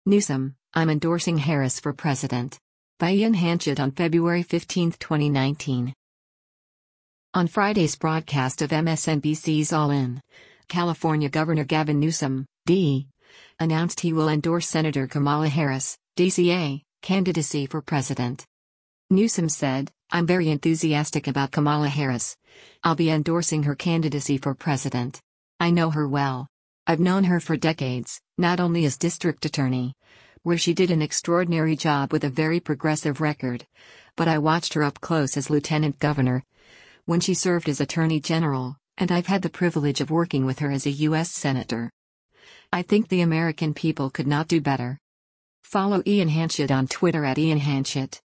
Newsom, I'm endorsing Harris for president. By Ian Hanchett on February 15, 2019. On Friday's broadcast of MSNBC's All In, California Governor Gavin Newsom, D., announced he will endorse Senator Kamala Harris, DCA, candidacy for president. Newsom said, "I'm very enthusiastic about Kamala Harris. I'll be endorsing her candidacy for president. I know her well. I've known her for decades, not only as district attorney, where she did an extraordinary job with a very progressive record, but I watched her up close as lieutenant governor, when she served as attorney general, and I've had the privilege of working with her as a U.S. senator. I think the American people could not do better." Follow Ian Hanchett on Twitter @IanHanchett.